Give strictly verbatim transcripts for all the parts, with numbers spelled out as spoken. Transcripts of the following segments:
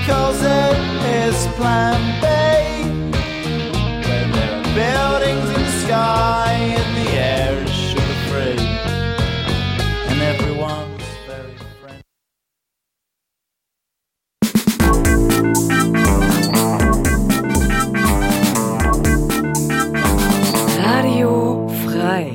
calls it his plan B. Where there are buildings in the sky and the air is sugar free, and everyone's very friendly. Radio frei.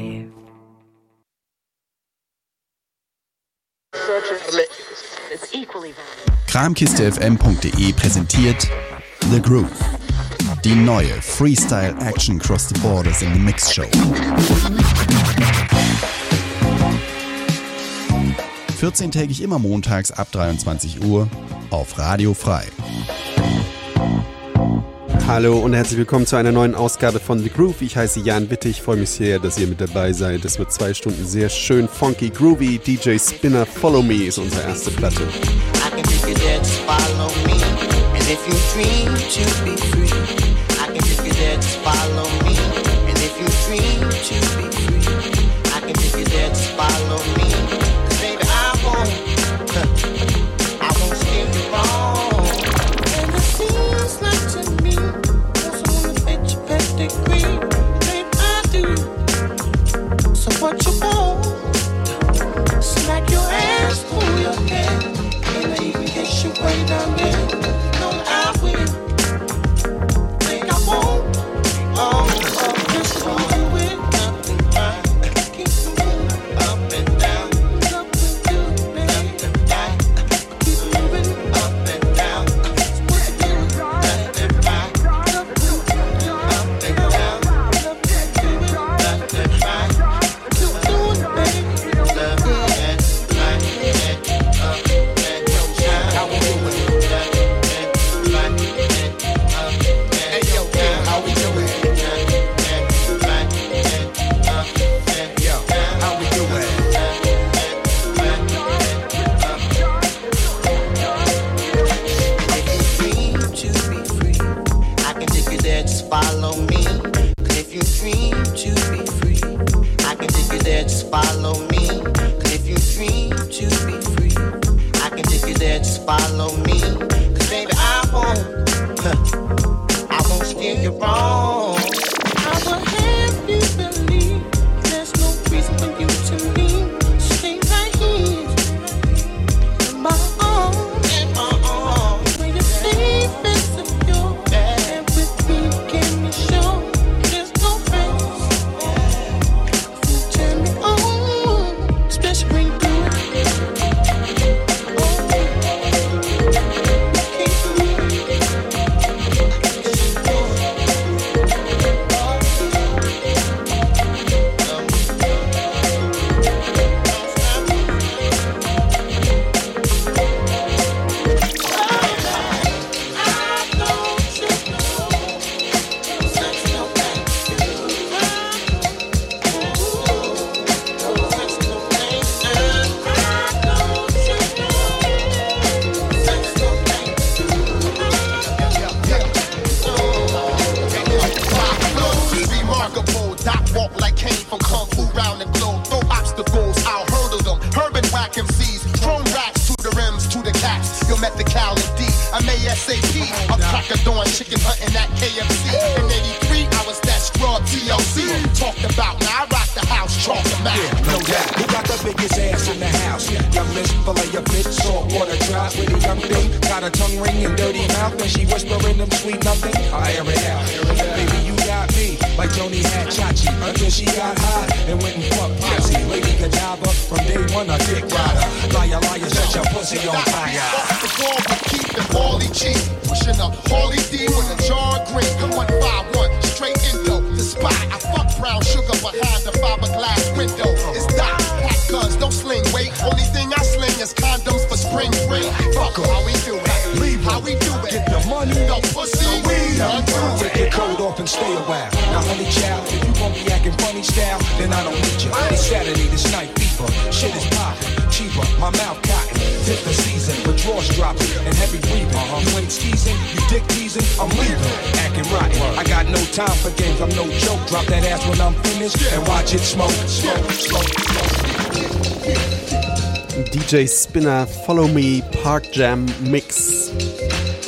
Kramkiste F M punkt de präsentiert The Groove, die neue Freestyle Action Cross the Borders in the Mix Show. vierzehntägig immer montags ab dreiundzwanzig Uhr auf Radio Frei. Hallo und herzlich willkommen zu einer neuen Ausgabe von The Groove. Ich heiße Jan Witte, ich freue mich sehr, dass ihr mit dabei seid. Es wird zwei Stunden sehr schön funky, groovy. D J Spinner, Follow Me ist unsere erste Platte. I can take your debts, follow me. And if you dream to be free, I can take your debts, follow me. And if you dream to be free, I can take your debts, follow me. 'Cause baby, I won't, I won't steer you wrong. And it seems like to me, there's only a bitch pedigree. Babe, I do. So what you want? Smack your ass, pull your head. You way down there, no, I will. Think I won't. Oh, oh, just for you with nothing right. Keep moving up and down, up and down, left and right. Keep moving up and down. What you do, left and right. Up and down, up and down, left and right. You do it, baby. Left and right, up. How we doing? Hey yo, how we doing? Yo, how we doing? If you dream to be free, I can take you there, just follow me. 'Cause if you dream to be free, I can take you there, just follow me. 'Cause if you dream to be free, I can take you there, just follow me. 'Cause baby, I won't, I won't steer you wrong. I will have you believe there's no reason for you to leave. Stay right here in my arms, in my arms. When you're safe and secure, and with me, can you show there's no rest? You turn me on, especially when you do it. D J Spinner, Follow Me, Park Jam Mix.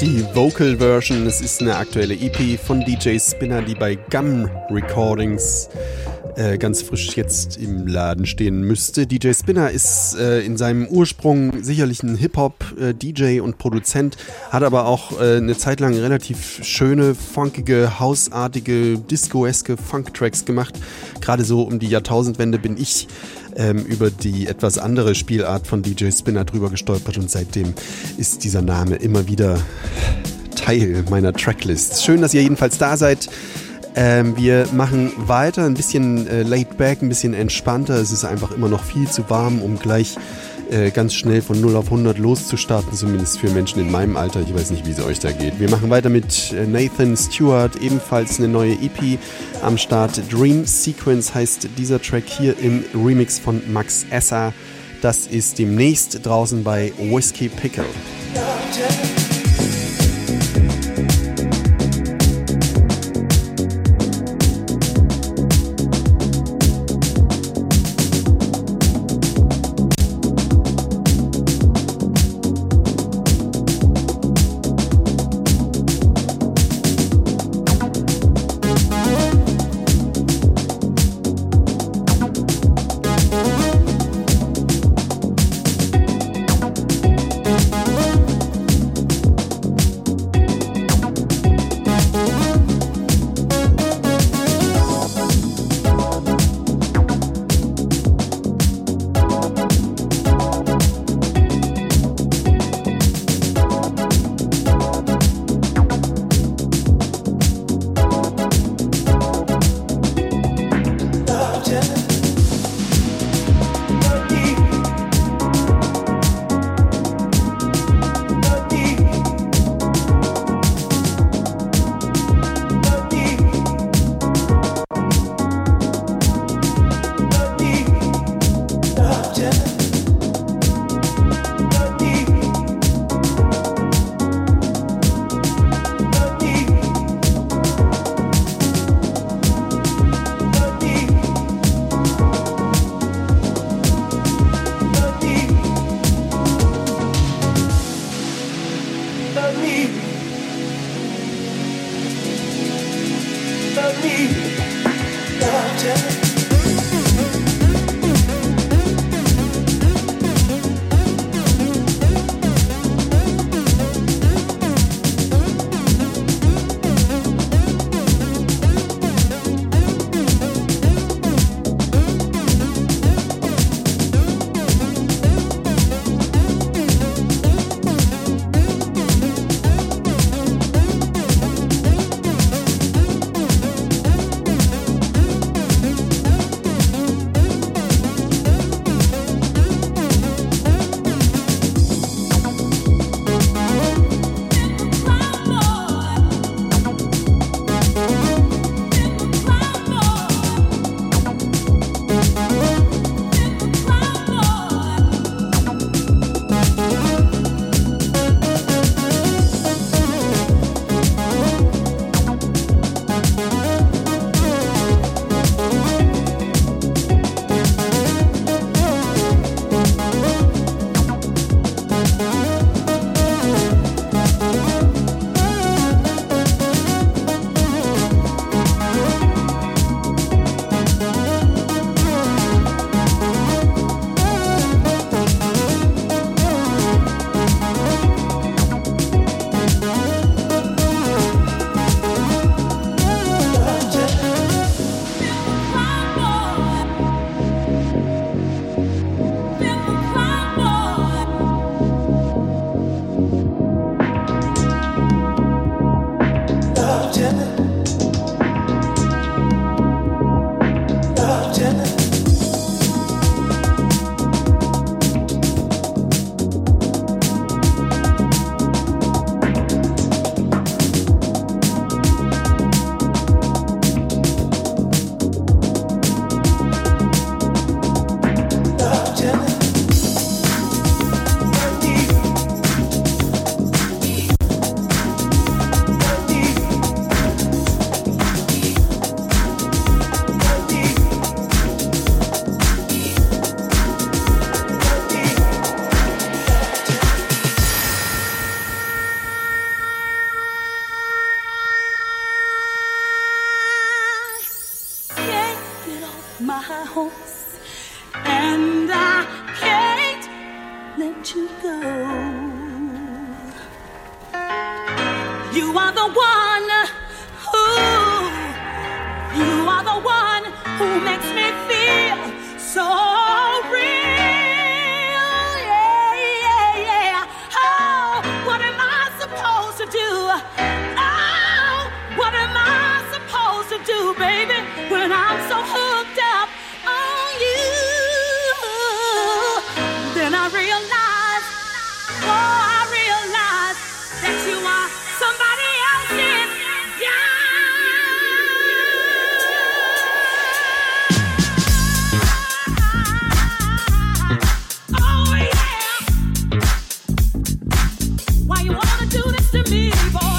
die Vocal Version. Es ist eine aktuelle E P von D J Spinner, die bei Gum Recordings äh, ganz frisch jetzt im Laden stehen müsste. D J Spinner ist äh, in seinem Ursprung sicherlich ein Hip-Hop-D J und Produzent, hat aber auch äh, eine Zeit lang relativ schöne, funkige, hausartige, disco-eske Funk-Tracks gemacht. Gerade so um die Jahrtausendwende bin ich ähm, über die etwas andere Spielart von D J Spinner drüber gestolpert und seitdem ist dieser Name immer wieder Teil meiner Tracklist. Schön, dass ihr jedenfalls da seid. Ähm, wir machen weiter, ein bisschen äh, laid back, ein bisschen entspannter. Es ist einfach immer noch viel zu warm, um gleich äh, ganz schnell von null auf hundert loszustarten, zumindest für Menschen in meinem Alter. Ich weiß nicht, wie es euch da geht. Wir machen weiter mit äh, Nathan Stewart, ebenfalls eine neue E P am Start. Dream Sequence heißt dieser Track hier im Remix von Max Esser. Das ist demnächst draußen bei Whiskey Pickle. go. You are the one who, you are the one who makes me feel so real. Yeah, yeah, yeah. Oh, what am I supposed to do? Oh, what am I supposed to do, baby, when I'm so hooked up on you? Then I realize, oh, I realize that you are somebody else's guy. Oh, yeah. Why you wanna do this to me, boy?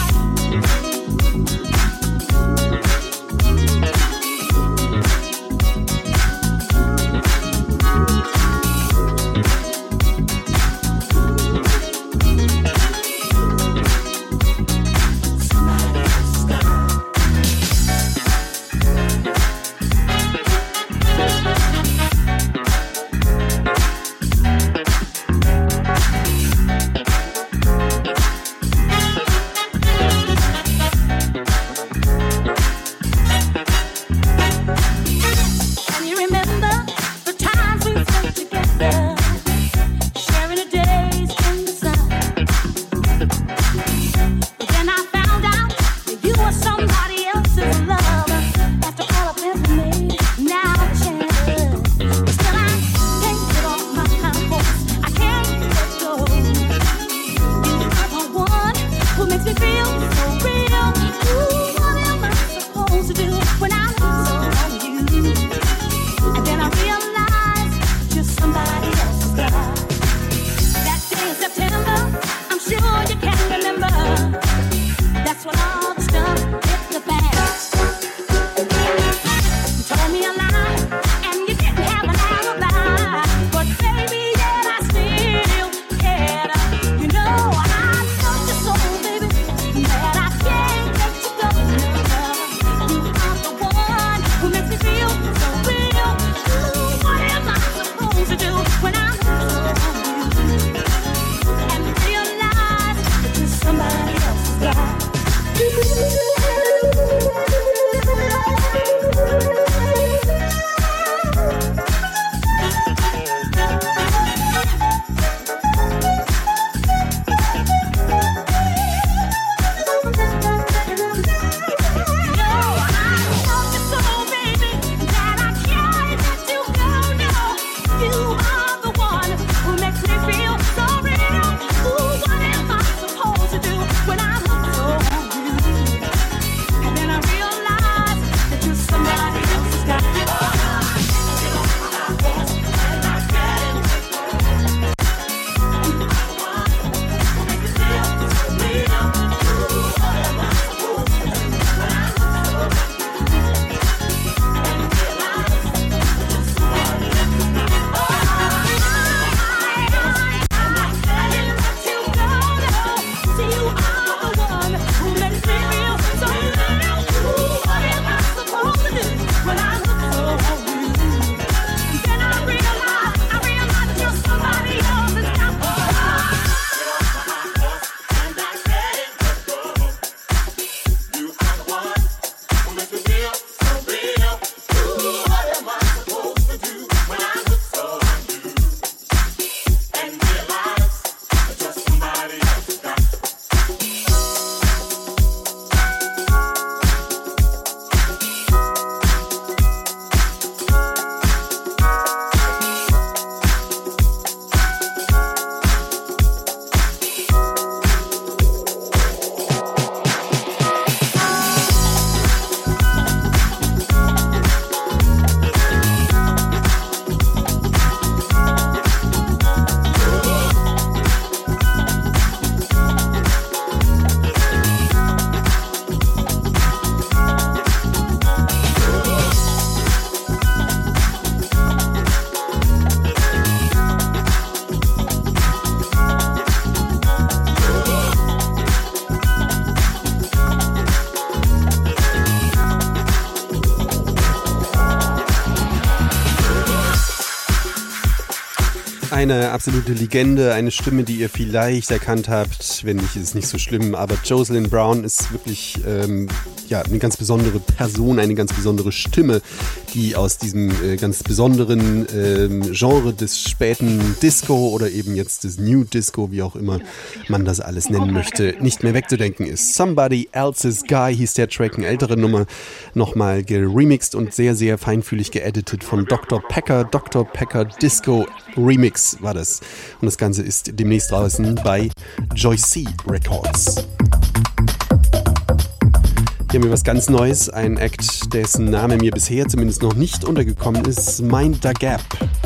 eine absolute Legende, eine Stimme, die ihr vielleicht erkannt habt. Wenn nicht, ist es nicht so schlimm. Aber Jocelyn Brown ist wirklich ähm, ja, eine ganz besondere Person, eine ganz besondere Stimme, die aus diesem äh, ganz besonderen ähm, Genre des späten Disco oder eben jetzt des New Disco, wie auch immer man das alles nennen möchte, nicht mehr wegzudenken ist. Somebody Else's Guy hieß der Track, eine ältere Nummer, nochmal geremixed und sehr, sehr feinfühlig geeditet von Doktor Packer. Doktor Packer Disco Remix war das. Und das Ganze ist demnächst draußen bei Joy C Records. Hier haben wir was ganz Neues, ein Act, dessen Name mir bisher zumindest noch nicht untergekommen ist, Mind the Gap.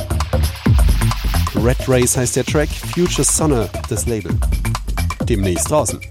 Red Race heißt der Track, Future Sonner das Label. Demnächst draußen.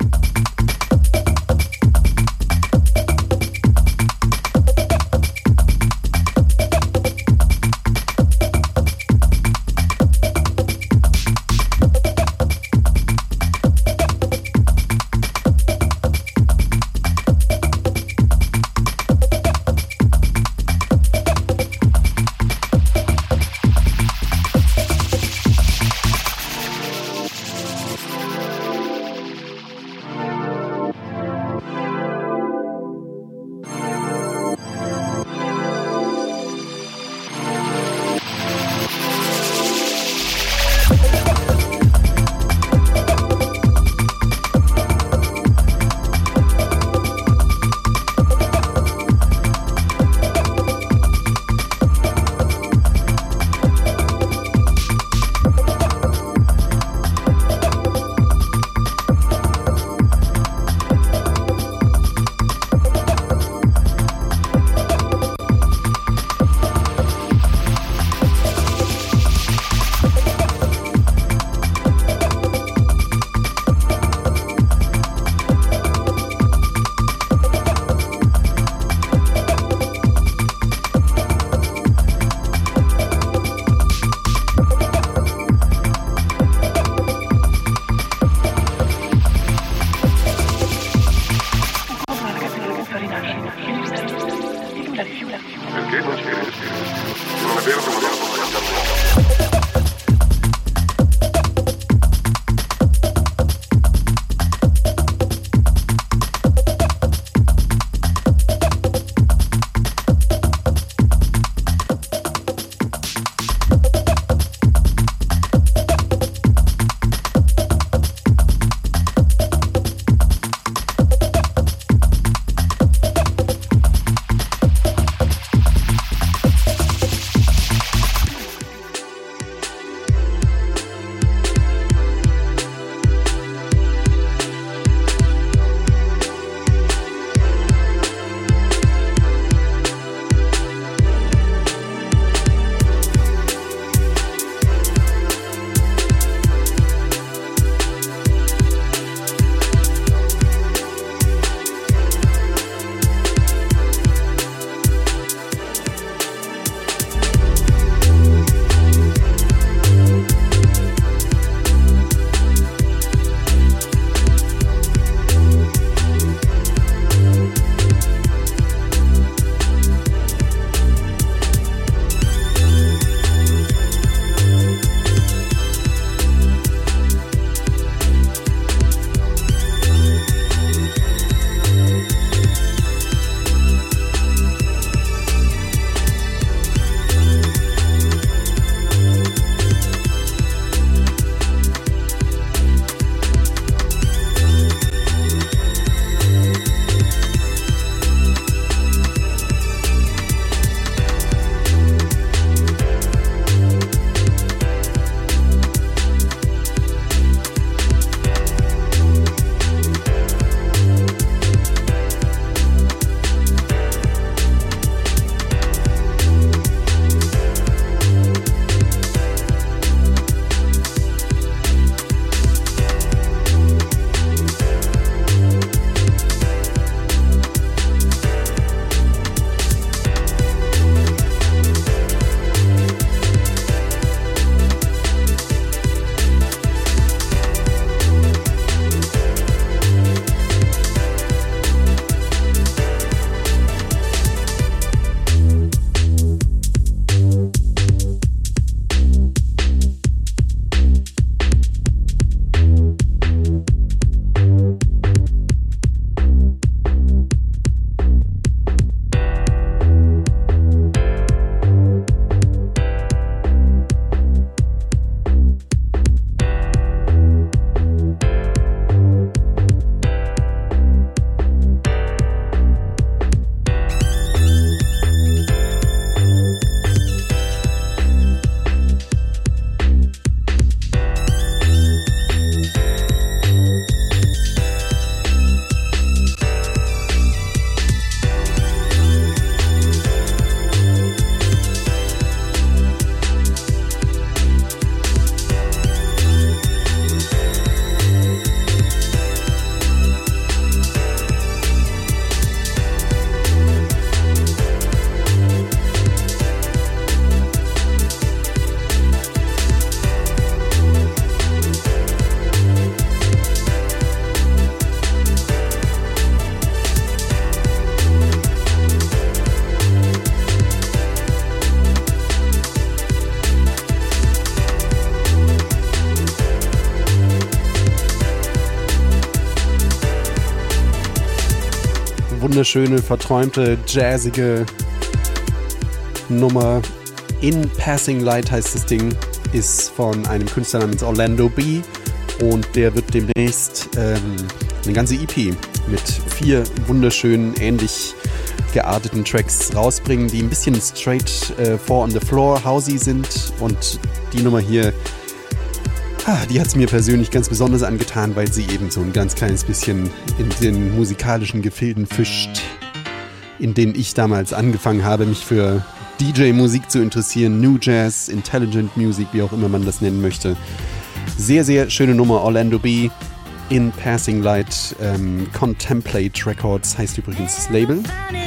wunderschöne, verträumte, jazzige Nummer. In Passing Light heißt das Ding, ist von einem Künstler namens Orlando B. Und der wird demnächst ähm, eine ganze E P mit vier wunderschönen, ähnlich gearteten Tracks rausbringen, die ein bisschen straight äh, four on the floor, housey sind. Und die Nummer hier, ah, die hat es mir persönlich ganz besonders angetan, weil sie eben so ein ganz kleines bisschen in den musikalischen Gefilden fischt, in denen ich damals angefangen habe, mich für D J-Musik zu interessieren, New Jazz, Intelligent Music, wie auch immer man das nennen möchte. Sehr, sehr schöne Nummer, Orlando B. In Passing Light. Ähm, Contemplate Records heißt übrigens das Label.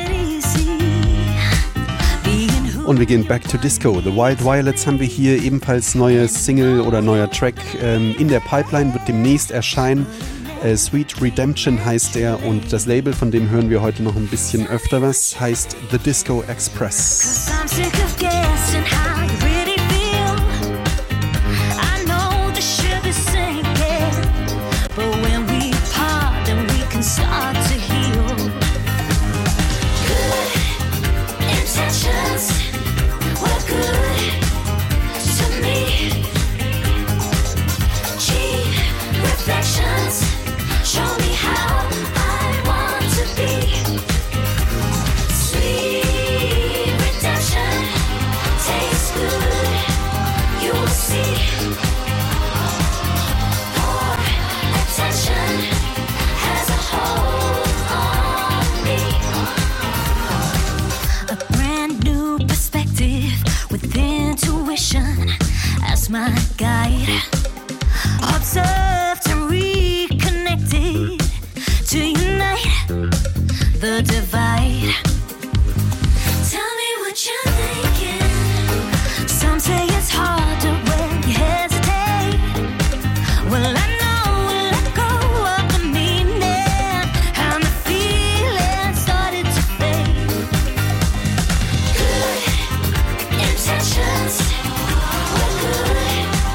Und wir gehen back to Disco. The Wild Violets haben wir hier, ebenfalls neue Single oder neuer Track ähm, in der Pipeline, wird demnächst erscheinen. Äh, Sweet Redemption heißt er und das Label, von dem hören wir heute noch ein bisschen öfter was, heißt The Disco Express. Start to heal. Good intentions were good to me. Cheap reflections show me how I want to be. Sweet redemption tastes good. You will see. More attention. A brand new perspective with intuition as my guide. Observed and reconnected to unite the divide. Tell me what you're thinking. Some say it's harder when you hesitate. Well, I intentions were good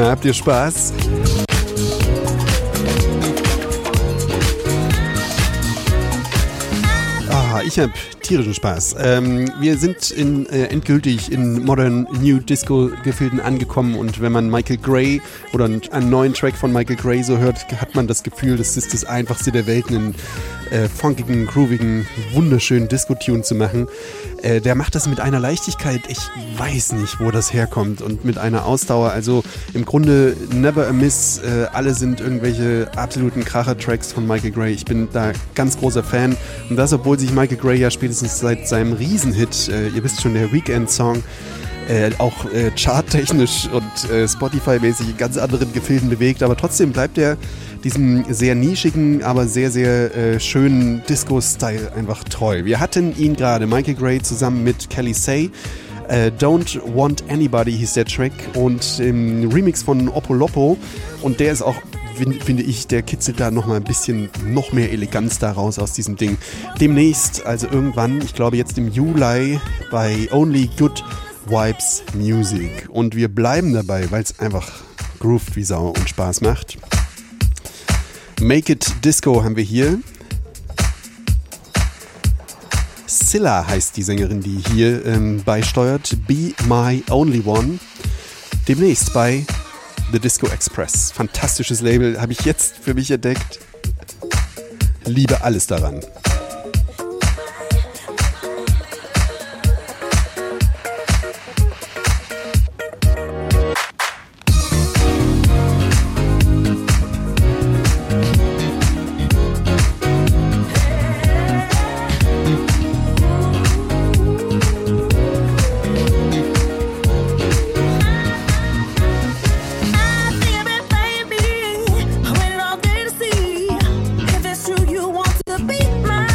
habt ihr Spaß? Ah, ich hab tierischen Spaß. Ähm, wir sind in, äh, endgültig in Modern New Disco Gefilden angekommen und wenn man Michael Gray oder einen neuen Track von Michael Gray so hört, hat man das Gefühl, das ist das Einfachste der Welt, einen äh, funkigen, groovigen, wunderschönen Disco-Tune zu machen. Äh, der macht das mit einer Leichtigkeit, ich weiß nicht, wo das herkommt und mit einer Ausdauer, also im Grunde never a miss, äh, alle sind irgendwelche absoluten Kracher-Tracks von Michael Gray. Ich bin da ganz großer Fan und das, obwohl sich Michael Gray ja spätestens seit seinem Riesenhit, äh, ihr wisst schon, der Weekend-Song, äh, auch äh, charttechnisch und äh, Spotify-mäßig in ganz anderen Gefilden bewegt, aber trotzdem bleibt er diesem sehr nischigen, aber sehr, sehr äh, schönen Disco-Style einfach treu. Wir hatten ihn gerade, Michael Gray zusammen mit Kelly Say, äh, Don't Want Anybody hieß der Track und im Remix von Opolopo und der ist auch, finde ich, der kitzelt da nochmal ein bisschen noch mehr Eleganz daraus aus diesem Ding. Demnächst, also irgendwann, ich glaube jetzt im Juli, bei Only Good Vibes Music. Und wir bleiben dabei, weil es einfach groovt wie Sau und Spaß macht. Make It Disco haben wir hier. Scylla heißt die Sängerin, die hier ähm, beisteuert. Be My Only One. Demnächst bei The Disco Express. Fantastisches Label, habe ich jetzt für mich entdeckt. Liebe alles daran. Be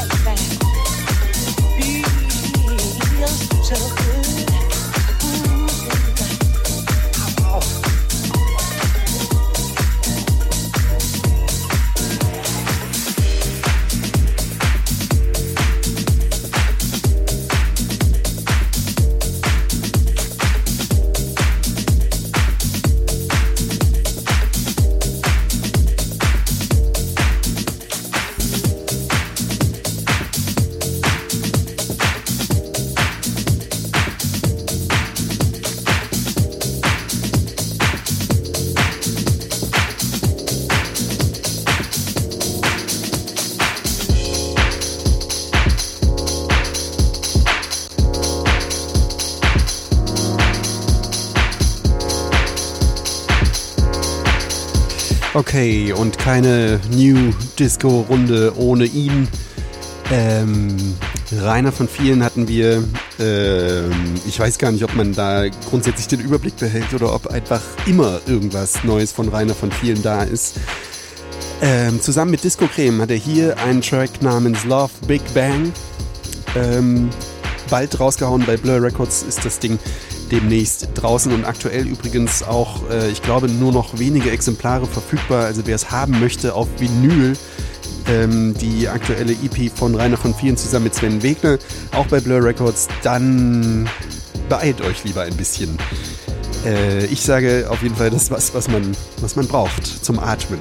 Okay, und keine New Disco-Runde ohne ihn. Ähm, Rainer von Vielen hatten wir. Ähm, ich weiß gar nicht, ob man da grundsätzlich den Überblick behält oder ob einfach immer irgendwas Neues von Rainer von Vielen da ist. Ähm, zusammen mit Disco Creme hat er hier einen Track namens Love Big Bang. Ähm, bald rausgehauen bei Blur Records ist das Ding demnächst draußen und aktuell übrigens auch, äh, ich glaube, nur noch wenige Exemplare verfügbar. Also wer es haben möchte auf Vinyl, ähm, die aktuelle E P von Rainer von Vielen zusammen mit Sven Wegner, auch bei Blur Records, dann beeilt euch lieber ein bisschen. Äh, ich sage auf jeden Fall, das ist was, was man, was man braucht zum Atmen.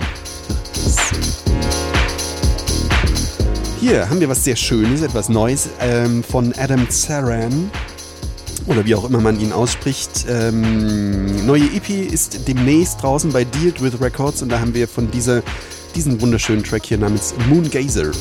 Hier haben wir was sehr Schönes, etwas Neues ähm, von Adam Zaran. Oder wie auch immer man ihn ausspricht. Ähm, neue E P ist demnächst draußen bei Dealt With Records und da haben wir von dieser, diesen wunderschönen Track hier namens Moongazer.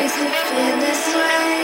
makes me feel this way.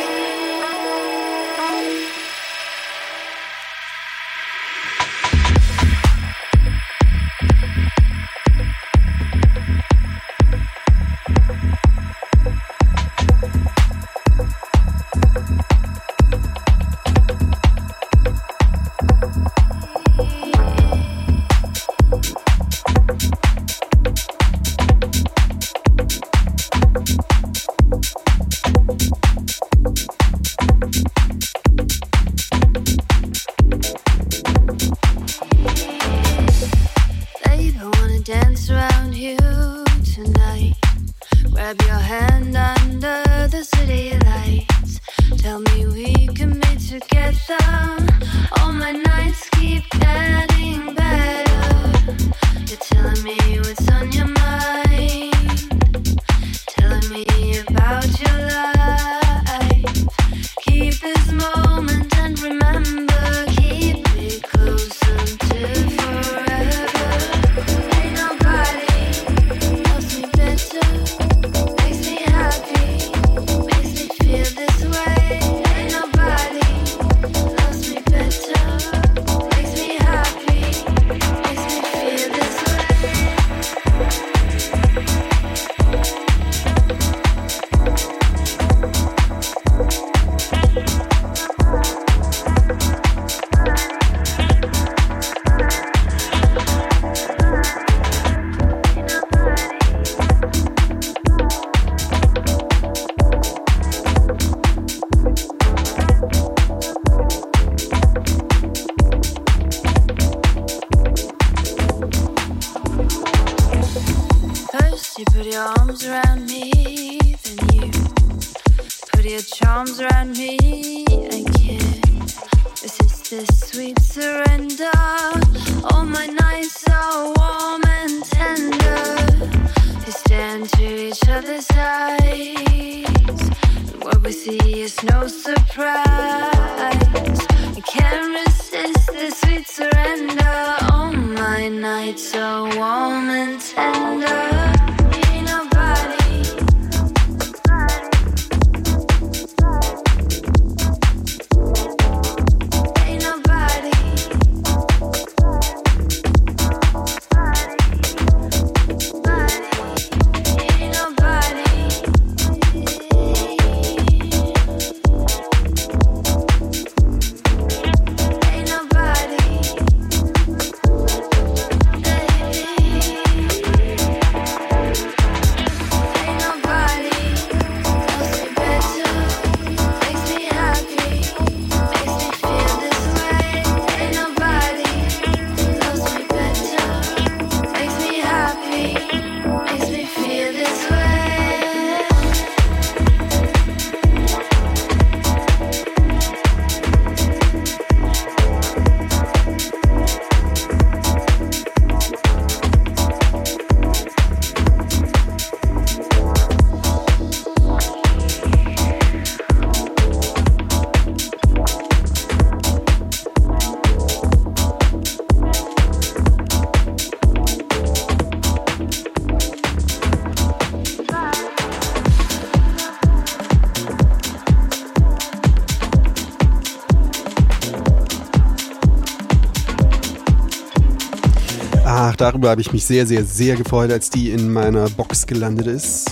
Ach, darüber habe ich mich sehr, sehr, sehr gefreut, als die in meiner Box gelandet ist.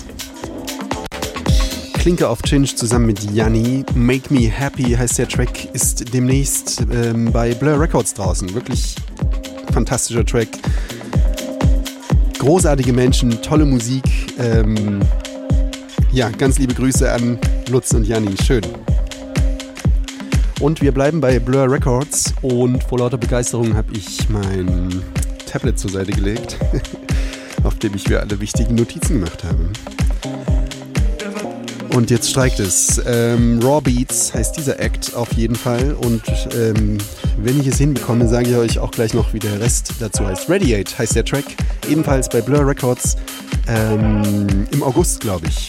Klinke auf Chinch zusammen mit Yanni. Make Me Happy heißt der Track, ist demnächst ähm, bei Blur Records draußen. Wirklich fantastischer Track. Großartige Menschen, tolle Musik. Ähm, ja, ganz liebe Grüße an Lutz und Yanni. Schön. Und wir bleiben bei Blur Records und vor lauter Begeisterung habe ich mein Tablet zur Seite gelegt, auf dem ich mir alle wichtigen Notizen gemacht habe. Und jetzt streikt es. Ähm, Raw Beats heißt dieser Act auf jeden Fall. Und ähm, wenn ich es hinbekomme, sage ich euch auch gleich noch, wie der Rest dazu heißt. Radiate heißt der Track, ebenfalls bei Blur Records ähm, im August, glaube ich.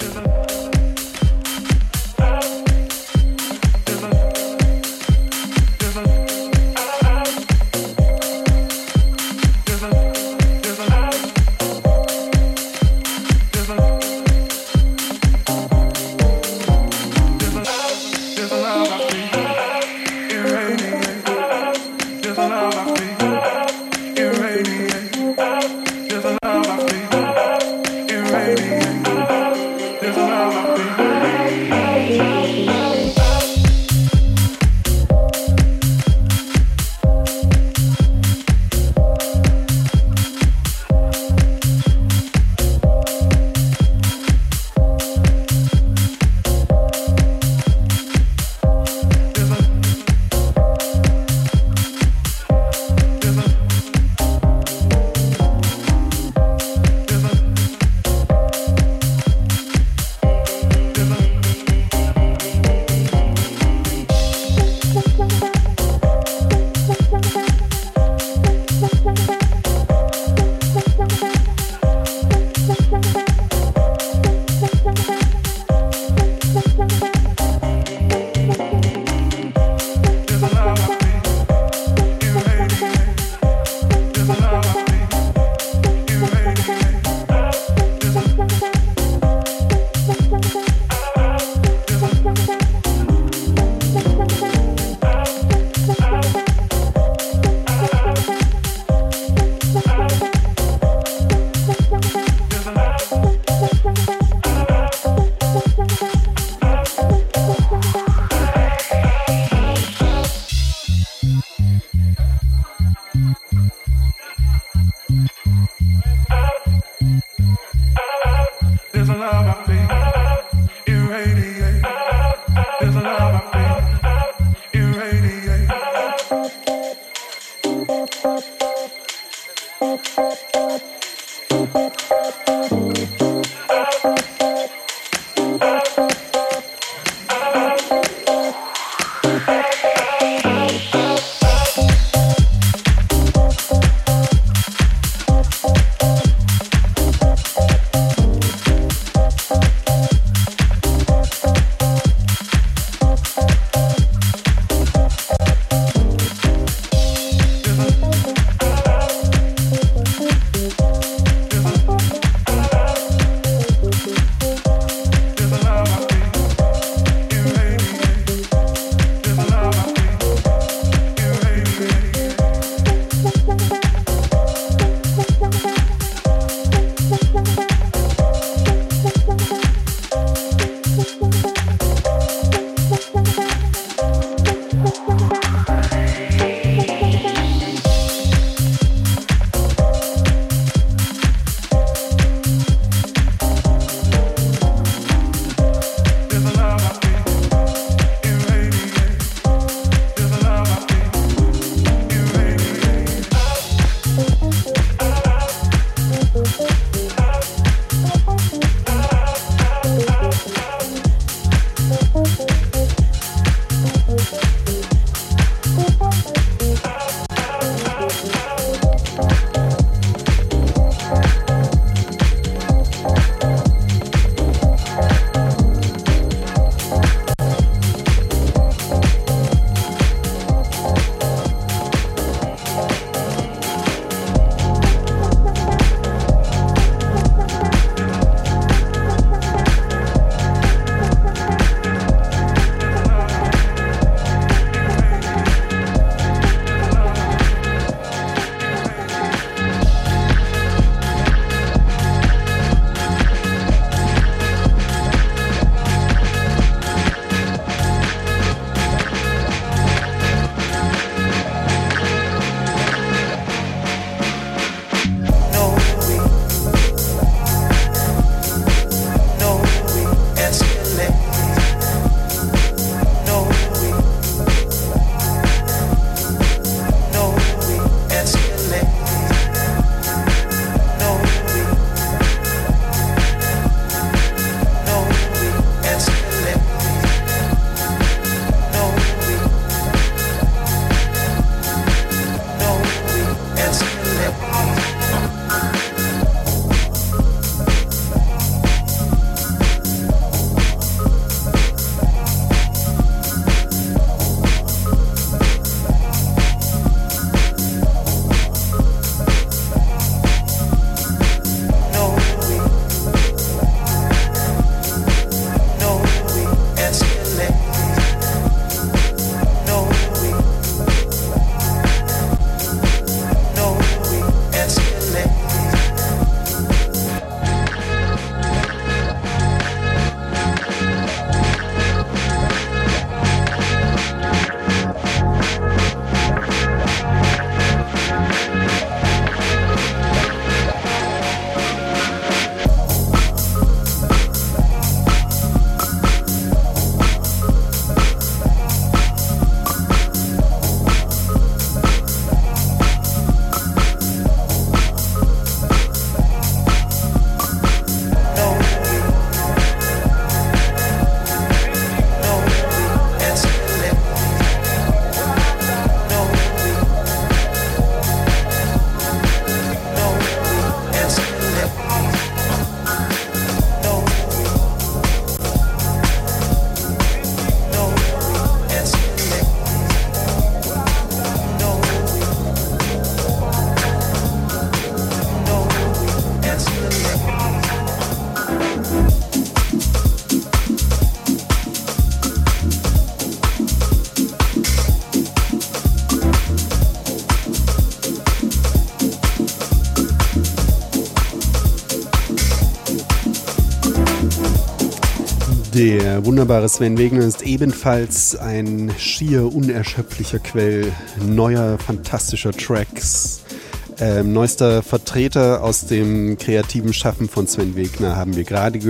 Der wunderbare Sven Wegner ist ebenfalls ein schier unerschöpflicher Quell neuer, fantastischer Tracks. Ähm, neuester Vertreter aus dem kreativen Schaffen von Sven Wegner haben wir gerade gehört.